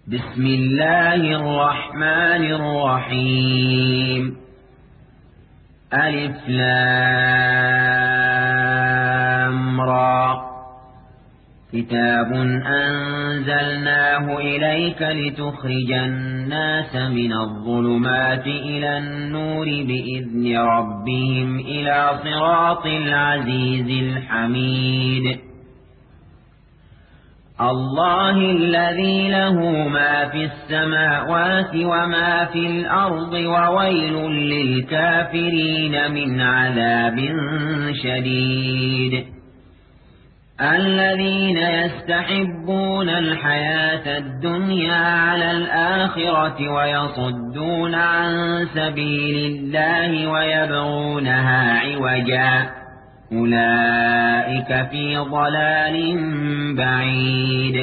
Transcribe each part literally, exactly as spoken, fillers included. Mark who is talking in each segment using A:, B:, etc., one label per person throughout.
A: بسم الله الرحمن الرحيم. ألف لام را. كتاب أنزلناه إليك لتخرج الناس من الظلمات إلى النور بإذن ربهم إلى صراط العزيز الحميد. الله الذي له ما في السماوات وما في الأرض وويل للكافرين من عذاب شديد. الذين يستحبون الحياة الدنيا على الآخرة ويصدون عن سبيل الله ويبغونها عوجا أولئك في ضلال بعيد.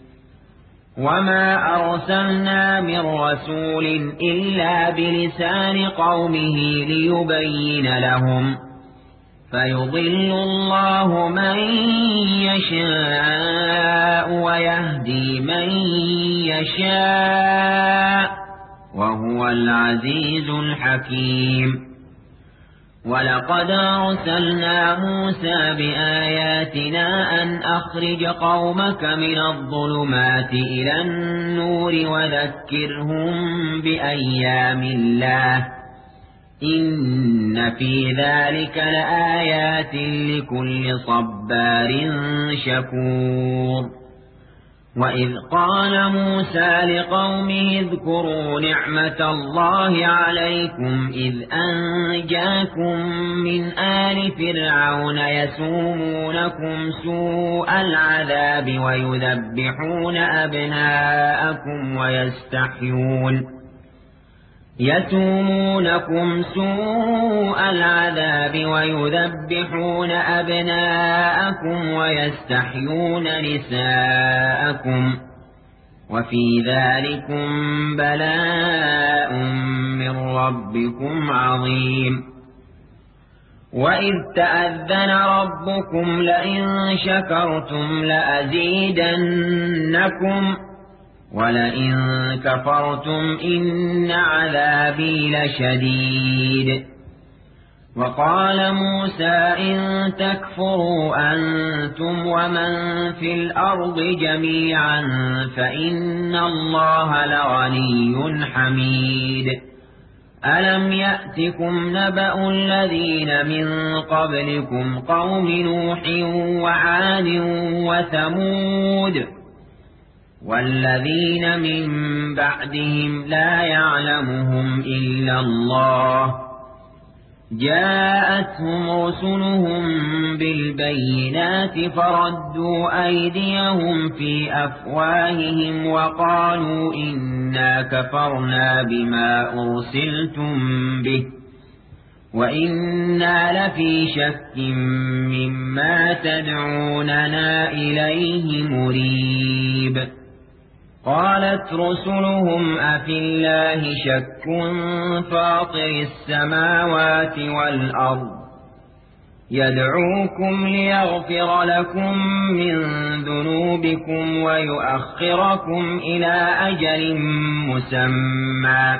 A: وما أرسلنا من رسول إلا بلسان قومه ليبين لهم فيضل الله من يشاء ويهدي من يشاء وهو العزيز الحكيم. ولقد أرسلنا موسى بآياتنا أن أخرج قومك من الظلمات إلى النور وذكرهم بأيام الله إن في ذلك لآيات لكل صبار شكور. وإذ قال موسى لقومه اذكروا نعمة الله عليكم إذ أنجاكم من آل فرعون يسومونكم سوء العذاب ويذبحون أبناءكم ويستحيون يسومونكم سوء العذاب ويذبحون أبناءكم ويستحيون نساءكم وفي ذلكم بلاء من ربكم عظيم. وإذ تأذن ربكم لئن شكرتم لأزيدنكم ولئن كفرتم إن عذابي لشديد. وقال موسى إن تكفروا أنتم ومن في الأرض جميعا فإن الله لغني حميد. ألم يأتكم نبأ الذين من قبلكم قوم نوح وعاد وثمود والذين من بعدهم لا يعلمهم إلا الله جاءتهم رسلهم بالبينات فردوا أيديهم في أفواههم وقالوا إنا كفرنا بما أرسلتم به وإنا لفي شك مما تدعوننا إليه مريب. قالت رسلهم أفي الله شك فاطر السماوات والأرض يدعوكم ليغفر لكم من ذنوبكم ويؤخركم إلى أجل مسمى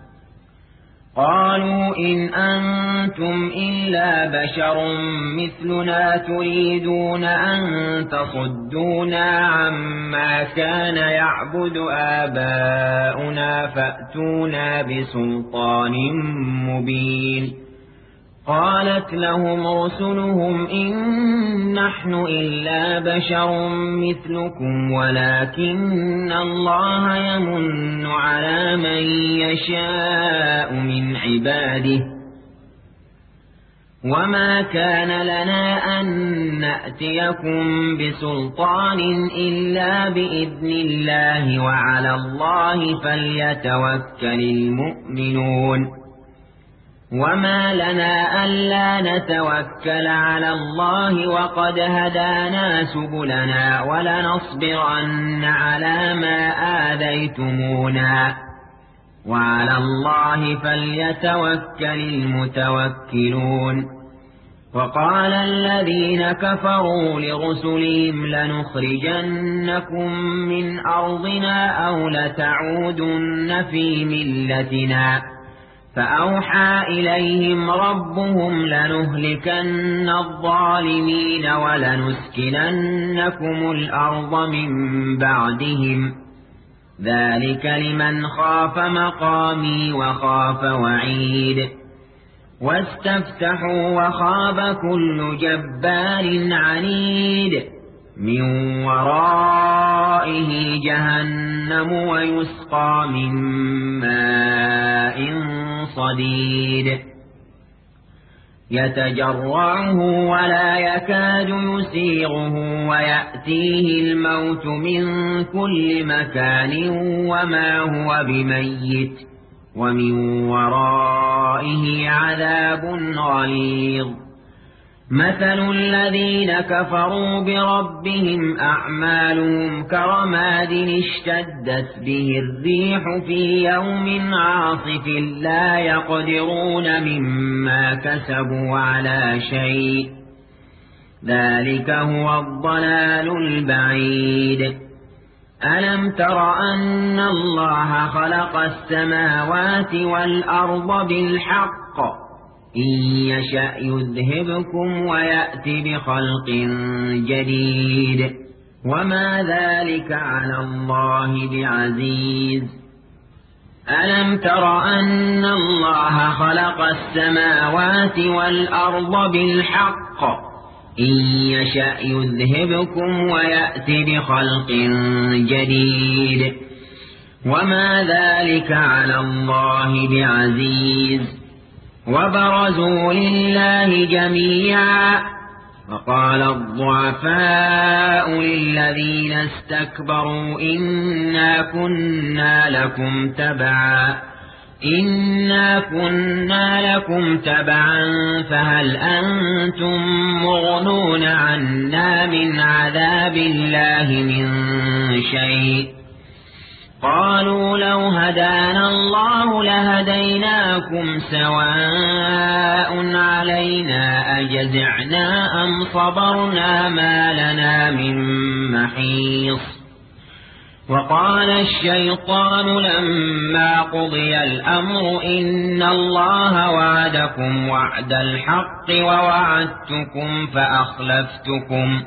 A: قالوا إن أنتم إلا بشر مثلنا تريدون أن تصدونا عما كان يعبد آباؤنا فأتونا بسلطان مبين. قالت لهم رسلهم إن نحن إلا بشر مثلكم ولكن الله يمن على من يشاء من عباده وما كان لنا أن نأتيكم بسلطان إلا بإذن الله وعلى الله فليتوكل المؤمنون. وما لنا ألا نتوكل على الله وقد هدانا سبلنا ولنصبرن على ما آذيتمونا وعلى الله فليتوكل المتوكلون. وقال الذين كفروا لرسلهم لنخرجنكم من أرضنا أو لتعودن في ملتنا فأوحى إليهم ربهم لنهلكن الظالمين ولنسكننكم الأرض من بعدهم ذلك لمن خاف مقامي وخاف وعيد واستفتحوا وخاب كل جبار عنيد من ورائه جهنم ويسقى من ماء صديد يتجرعه ولا يكاد يسيغه ويأتيه الموت من كل مكان وما هو بميت ومن ورائه عذاب غليظ مثل الذين كفروا بربهم أعمالهم كرماد اشتدت به الريح في يوم عاصف لا يقدرون مما كسبوا على شيء ذلك هو الضلال البعيد ألم تر أن الله خلق السماوات والأرض بالحق إن يشأ يذهبكم ويأتي بخلق جديد وما ذلك على الله بعزيز ألم تر أن الله خلق السماوات والأرض بالحق إن يشأ يذهبكم ويأتي بخلق جديد وما ذلك على الله بعزيز وبرزوا لله جميعا وقال الضعفاء للذين استكبروا إنا كنا لكم تبعا إنا كنا لكم تبعا فهل أنتم مغنون عنا من عذاب الله من شيء قالوا لو هدانا الله لهديناكم سواء علينا أجزعنا أم صبرنا ما لنا من محيص وقال الشيطان لما قضي الأمر إن الله وعدكم وعد الحق ووعدتكم فأخلفتكم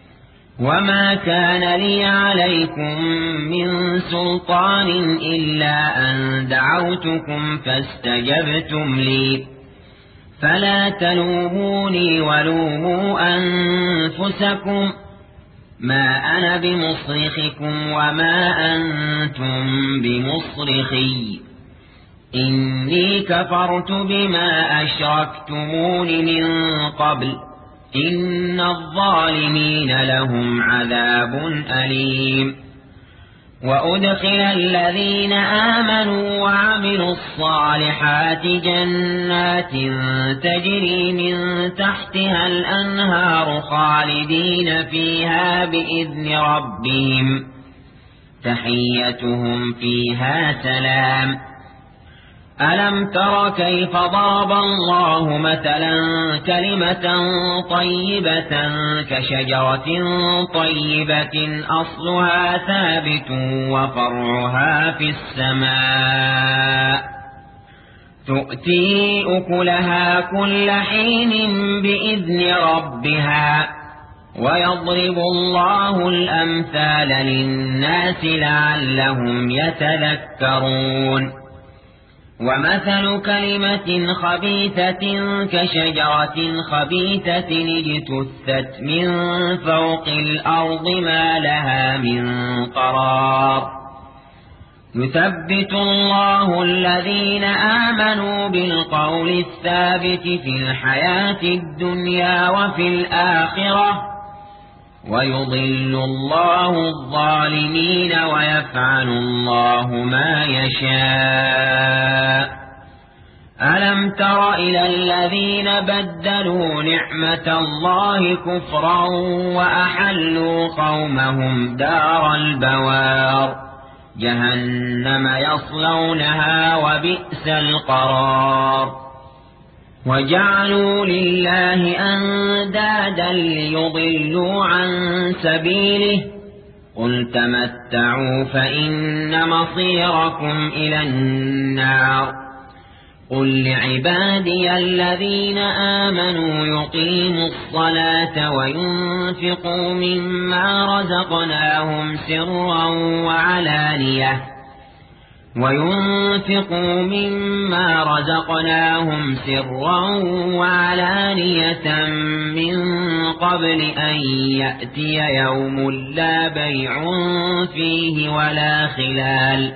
A: وما كان لي عليكم من سلطان إلا أن دعوتكم فاستجبتم لي فلا تلوموني ولوموا أنفسكم ما أنا بمصرخكم وما أنتم بمصرخي إني كفرت بما أشركتمون من قبل إن الظالمين لهم عذاب أليم وأدخل الذين آمنوا وعملوا الصالحات جنات تجري من تحتها الأنهار خالدين فيها بإذن ربهم تحيتهم فيها سلام ألم تر كيف ضرب الله مثلا كلمة طيبة كشجرة طيبة أصلها ثابت وفرعها في السماء تؤتي أكلها كل حين بإذن ربها ويضرب الله الأمثال للناس لعلهم يتذكرون ومثل كلمة خبيثة كشجرة خبيثة اجتثت من فوق الأرض ما لها من قرار يثبت الله الذين آمنوا بالقول الثابت في الحياة الدنيا وفي الآخرة ويضل الله الظالمين ويفعل الله ما يشاء ألم تر إلى الذين بدلوا نعمة الله كفرا وأحلوا قومهم دار البوار جهنم يصلونها وبئس القرار وجعلوا لله أندادا ليضلوا عن سبيله قل تمتعوا فإن مصيركم إلى النار قل لعبادي الذين آمنوا يقيموا الصلاة وينفقوا مما رزقناهم سرا وعلانية وينفقوا مما رزقناهم سرا وعلانية من قبل أن يأتي يوم لا بيع فيه ولا خلال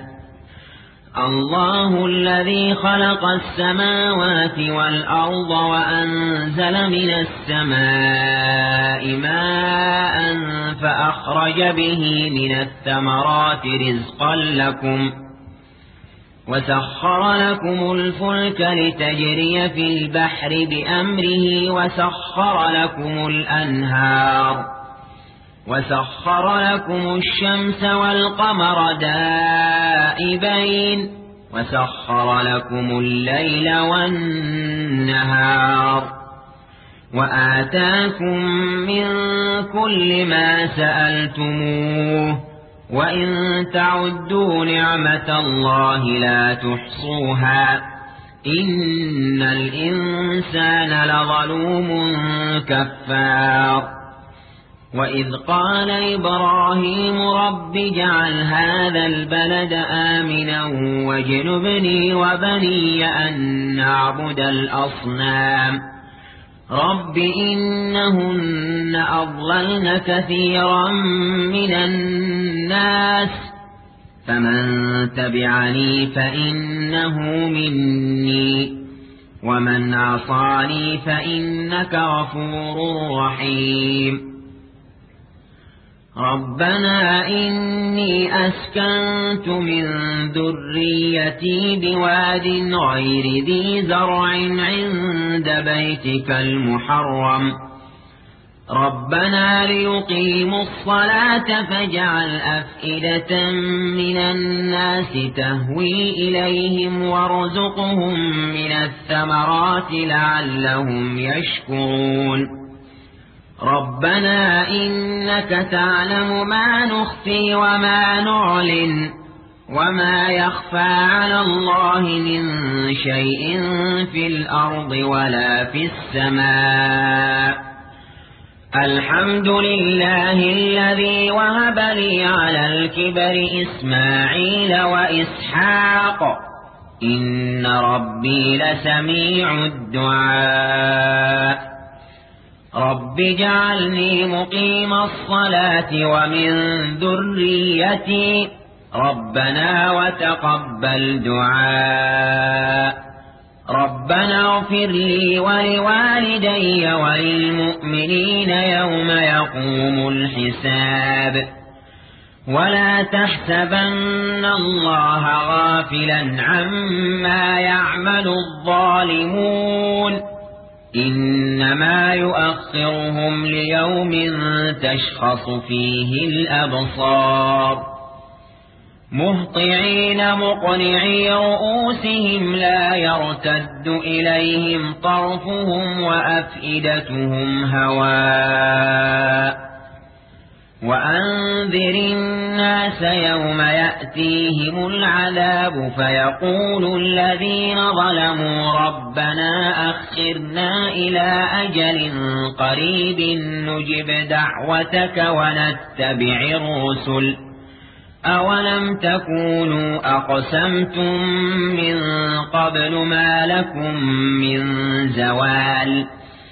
A: الله الذي خلق السماوات والأرض وأنزل من السماء ماء فأخرج به من الثمرات رزقا لكم وسخر لكم الفلك لتجري في البحر بأمره وسخر لكم الأنهار وسخر لكم الشمس والقمر دائبين وسخر لكم الليل والنهار وآتاكم من كل ما سألتموه وإن تعدوا نعمة الله لا تحصوها إن الإنسان لظلوم كفار وإذ قال إبراهيم رب اجعل هذا البلد آمنا واجنبني وبني أن نعبد الأصنام رب إنهن أضللن كثيرا من الناس فمن تبعني فإنه مني ومن عصاني فإنك غفور رحيم ربنا إني أسكنت من ذريتي بواد غير ذي زرع عند بيتك المحرم ربنا ليقيموا الصلاة فاجعل أفئدة من الناس تهوي إليهم وارزقهم من الثمرات لعلهم يشكرون ربنا إنك تعلم ما نخفي وما نعلن وما يخفى على الله من شيء في الأرض ولا في السماء الحمد لله الذي وهب لي على الكبر إسماعيل وإسحاق إن ربي لسميع الدعاء رب اجعلني مقيم الصلاة ومن ذريتي ربنا وتقبل دعاء ربنا اغفر لي ولوالدي وللمؤمنين يوم يقوم الحساب ولا تحسبن الله غافلا عما يعمل الظالمون إنما يؤخرهم ليوم تشخص فيه الأبصار مهطعين مقنعي رؤوسهم لا يرتد إليهم طرفهم وأفئدتهم هواء وأنذر الناس يوم يأتيهم العذاب فيقول الذين ظلموا ربنا أخرنا إلى أجل قريب نجب دعوتك ونتبع الرسل أولم تكونوا أقسمتم من قبل ما لكم من زوال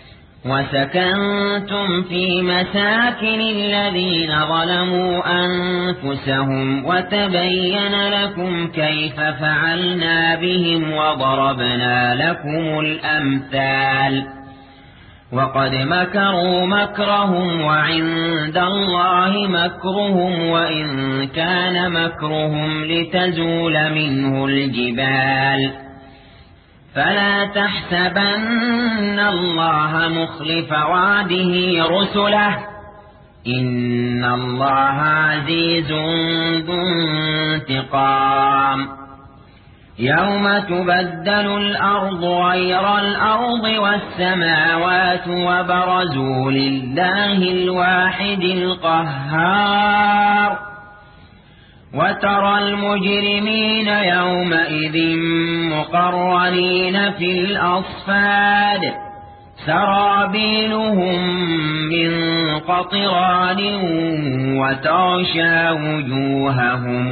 A: وسكنتم في مساكن الذين ظلموا أنفسهم وتبين لكم كيف فعلنا بهم وضربنا لكم الأمثال وقد مكروا مكرهم وعند الله مكرهم وإن كان مكرهم لتزول منه الجبال فلا تحسبن الله مخلف وعده رسله إن الله عزيز ذو انتقام يوم تبدل الأرض غير الأرض والسماوات وبرزوا لله الواحد القهار وترى المجرمين يومئذ مقرنين في الأصفاد سرابيلهم من قطران وتغشى وجوههم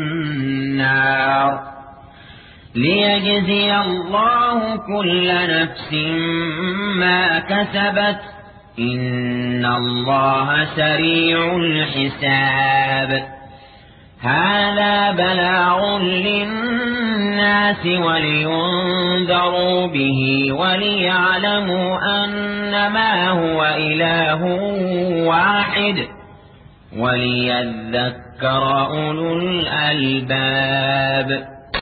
A: النار ليجزي الله كل نفس ما كسبت إن الله سريع الحساب هذا بلاغ للناس ولينذروا به وليعلموا أنما هو إله واحد وليذكر أولو الألباب